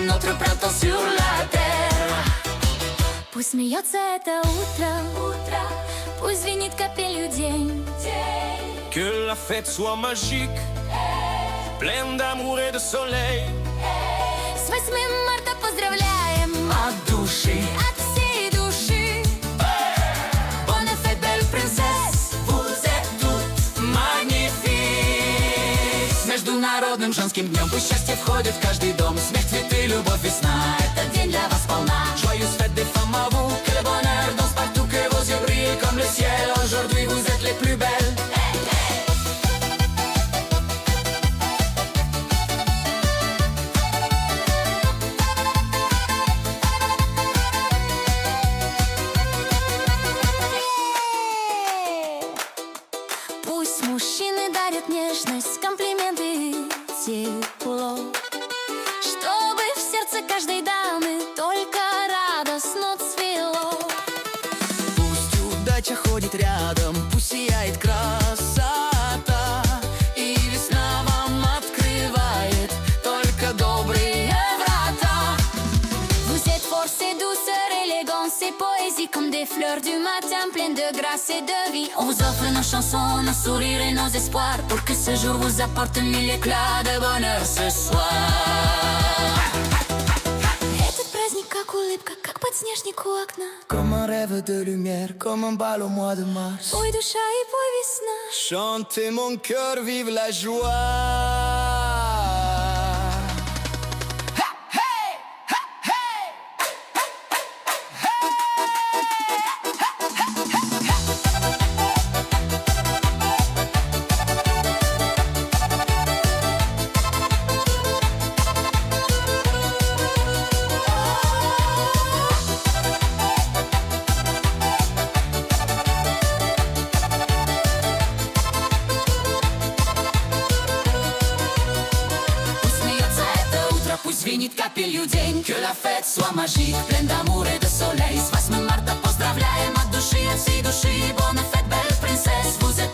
notre printemps sur la terre. Пусть смеется это утро, пусть звенит капелью день. Que la fête soit magique, pleine d'amour et de soleil. С 8 марта поздравляем От души, от всей души. bonne fête, belle princesse, vous êtes toutes magnifiques. С Международным женским днем, пусть счастье входит в каждый дом. Смех, цветы, любовь, весна, Этот день для вас полна. joyeuse fête des femmes à vous. Que le bonheur danse partout, que vos yeux brillent comme le ciel. Aujourd'hui vous êtes les plus belles. Пусть мужчины дарят нежность, комплименты и тепло, чтобы в сердце каждой дамы только радостно цвело. Пусть удача ходит рядом, пусть сияет красота, и весна вам открывает только добрые врата. Vous êtes force et douceur, élégance et poésie, comme des fleurs du matin pleines de grâce et de vie. On vous offre nos chansons, nos sourires et nos espoirs, pour que ce jour vous apporte mille éclats de bonheur ce soir. Этот праздник как улыбка, как подснежник у окна. Comme un rêve de lumière, comme un bal au mois de mars. Пой, душа, и пой, весна. Chantez mon cœur, vive la joie. Пусть звенит капелью день, que la fête soit magique, pleine d'amour et de soleil. С 8 марта поздравляем от души, от всей души. Bonne fête, belle princesse, vous êtes